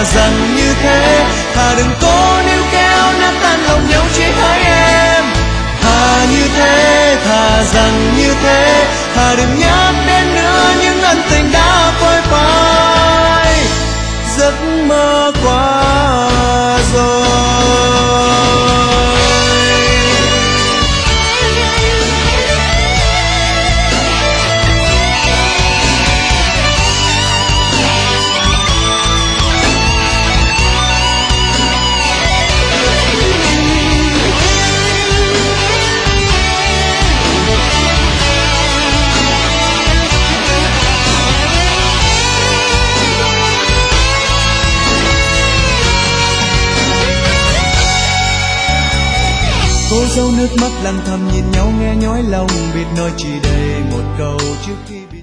thà rằng như thế, thà đừng cố níu kéo nát tan lòng nhau chỉ hai em. Thà như thế, thà rằng như thế, thà đừng nhắc đến nữa những ân tình đã phôi phai, giấc mơ qua rồi. Cô dâu nước mắt lặng thầm nhìn nhau nghe nhói lòng, biết nói chỉ đầy một câu trước khi